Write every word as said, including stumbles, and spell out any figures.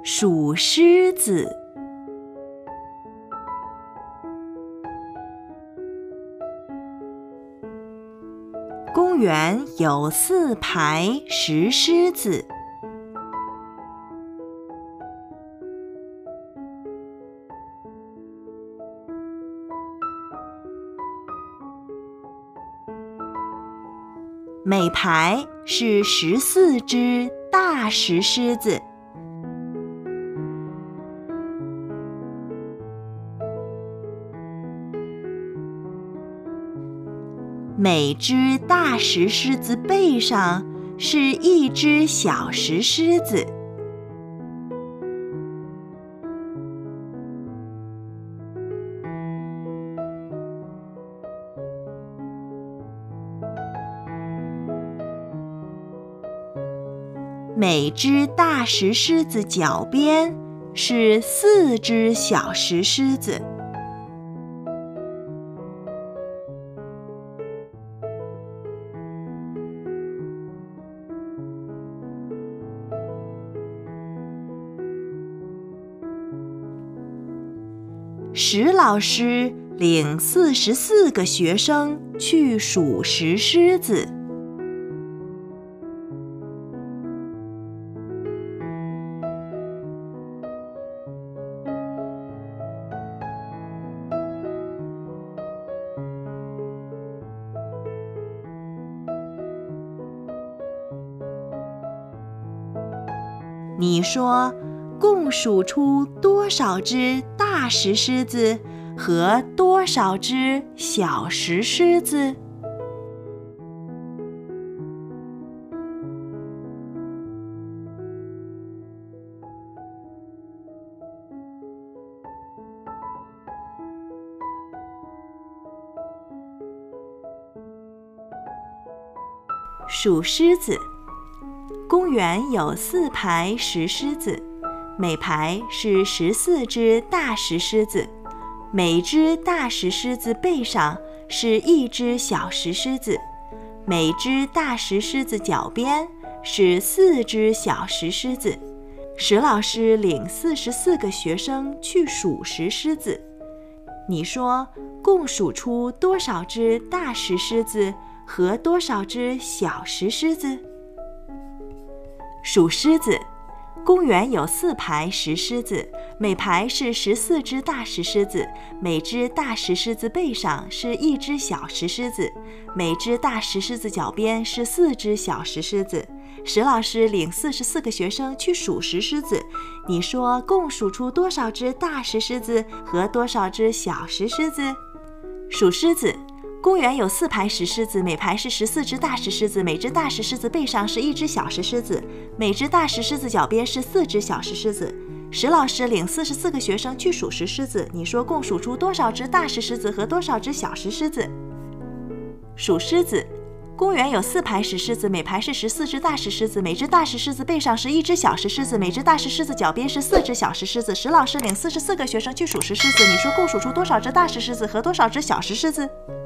数狮子。公园有四排石狮子。每排是十四只大石狮子。每只大石狮子背上是一只小石狮子。每只大石狮子脚边是四只小石狮子。石老师领四十四个学生去数石狮子。你说，共数出多少只大石狮子和多少只小石狮子？数狮子。公园有四排石狮子，每排是十四只大石狮子，每只大石狮子背上是一只小石狮子，每只大石狮子脚边是四只小石狮子。石老师领四十四个学生去数石狮子。你说，共数出多少只大石狮子和多少只小石狮子？数狮子。公园有四排石狮子，每排是十四只大石狮子，每只大石狮子背上是一只小石狮子，每只大石狮子脚边是四只小石狮子。石老师领四十四个学生去数石狮子。你说，共数出多少只大石狮子和多少只小石狮子？数狮子。公园有四排石狮子，每排是十四只大石狮子，每只大石狮子背上是一只小石狮子，每只大石狮子脚边是四只小石狮子。石老师领四十四个学生去数石狮子。你说，共数出多少只大石狮子和多少只小石狮子？数狮子。公园有四排石狮子，每排是十四只大石狮子，每只大石狮子背上是一只小石狮子，每只大石狮子脚边是四只小石狮子。石老师领四十四个学生去数石狮子。你说，共数出多少只大石狮子和多少只小石狮子？